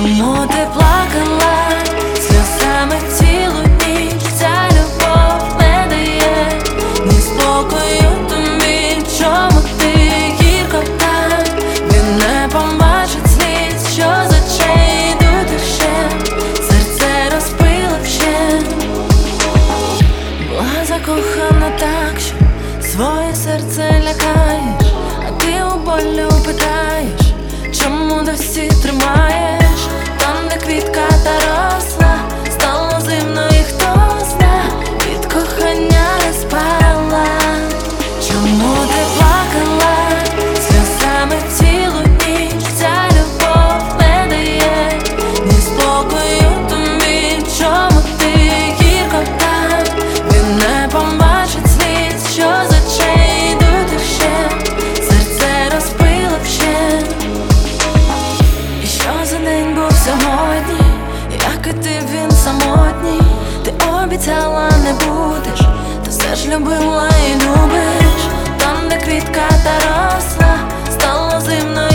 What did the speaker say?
Чому ти плакала сльозами цілу ніч? Ця любов не дає ні спокою тобі. Чому ти гірко так? Він не побачить сліз, що з очей йдуть іще. Серце розбило вщент. Була закохана так, що своє серце лякаєш, а ти у болю питаєш, чому досі тримаєш? Там, де квітка та росла, стало зимно, і хто зна, від кохання не спала. Чому ти плакала сльозами цілу ніч? Ця любов не дає ні спокою тобі. Чому ти гірко так? Він не побачить сліз, що з очей йдуть іще. Серце розбило вщент. І що за день був сьогодні? Як і ти, він самотній. Ти обіцяла не будеш, та все ж любила і любиш. Там, де квітка та росла, стало зимно,